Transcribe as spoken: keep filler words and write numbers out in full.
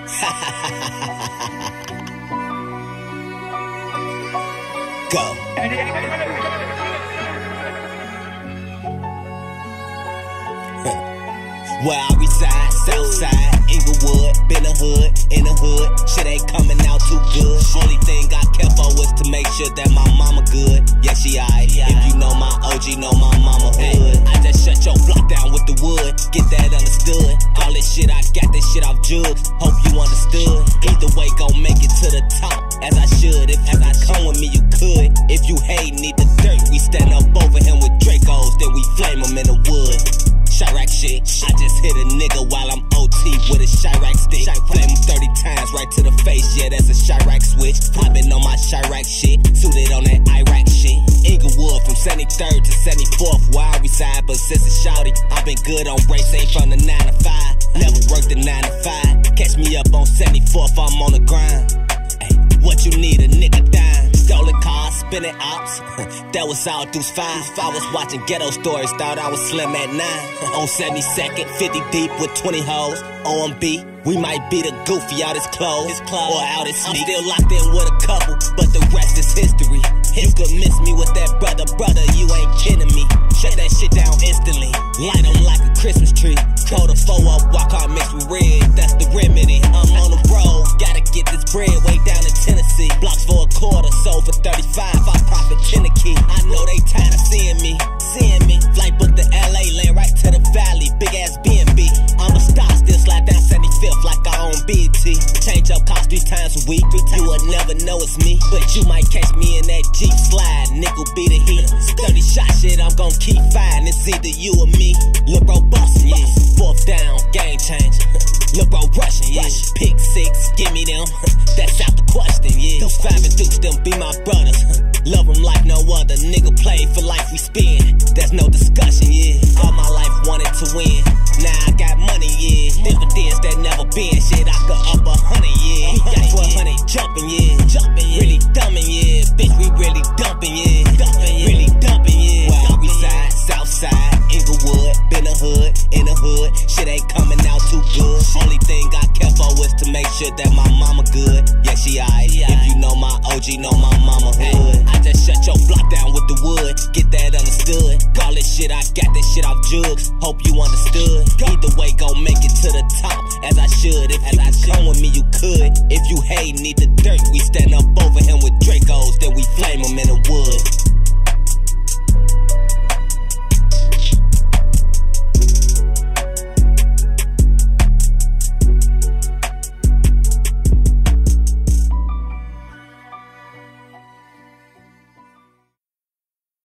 Go. Where I reside, Southside, Inglewood, been a hood, in the hood, shit ain't coming out too good. Only thing I care for was to make sure that my mama good. Yeah, she aight. If you know my O G, know my mama hood. I just shut your block down with the wood, get that understood. All this shit, I got this shit off jugs, hope you understood. Either way, gon' make it to the top, as I should. If as I come with me, you could. If you hate, need the dirt, we stand up over him with Dracos, then we flame him in the wood. Chirac shit, I just hit a nigga while I'm O T with a Chirac stick. Flame him thirty times right to the face, yeah, that's a Chirac switch. I been on my Chirac shit, suited on that Iraq shit. Inglewood from seventy-third to seventy-fourth, where I reside, but since it's shouty, I been good on race, ain't from the nine to five. Never worked the nine to five, catch me up on seventy-fourth, I'm on the grind. Ay, what you need, a nigga dime. Stolen cars, spinning ops, that was all deuce five. I was watching ghetto stories, thought I was slim at nine. On seventy-second, fifty deep with twenty hoes. O M B, we might be the goofy out his clothes, or out his sneak. I'm still locked in with a couple, but the rest is history. You could miss me with that brother, brother, you ain't kidding me. Shut that shit down instantly, light 'em like a Christmas tree. Cold a four up, walk hard mixed with red, that's the remedy. I'm on the road, gotta get this bread way down in Tennessee. Blocks for a quarter, sold for thirty-five, I profit ten a key. I know they tired of seeing me, seeing me. Flight booked to L A, land right to the valley, big ass B and B. I'm a star, still slide down seventy-fifth like I own B T. Change up cost three times a week, you would never know it's me. But you might catch me in that Jeep slide, nickel be the heat. thirty shot shit, I'm gon' keep firing, it's either you or me. Lil' bro bustin', yeah. Fourth down, game changer. Lil' bro rushin', yeah. Pick six, give me them, that's out the question, yeah. Those five and dukes, them be my brothers. Love them like no other, nigga play for life we spend. There's no discussion, yeah. All my life wanted to win, now I got money, yeah. Dividends that never been, shit I could up a hundred, yeah. Got twelve hundred jumping, yeah. Jumping, yeah. Really dumping, yeah. Bitch, we really dumping, yeah. Dumping, yeah. Really dumping, yeah. Where I reside, Southside, Inglewood, been a hood, in the hood, shit ain't coming out too good. Only thing I care for was to make sure that my mama good. Yeah, she aight. If you know my O G, know my mama hood. I just shut your block down with the wood, get that understood. All this shit, I got this shit off jugs, hope you understood. Either way, gon' make it to the top, as I should. If as you I come with me, you could. If you hate, need the dirt, we stand up both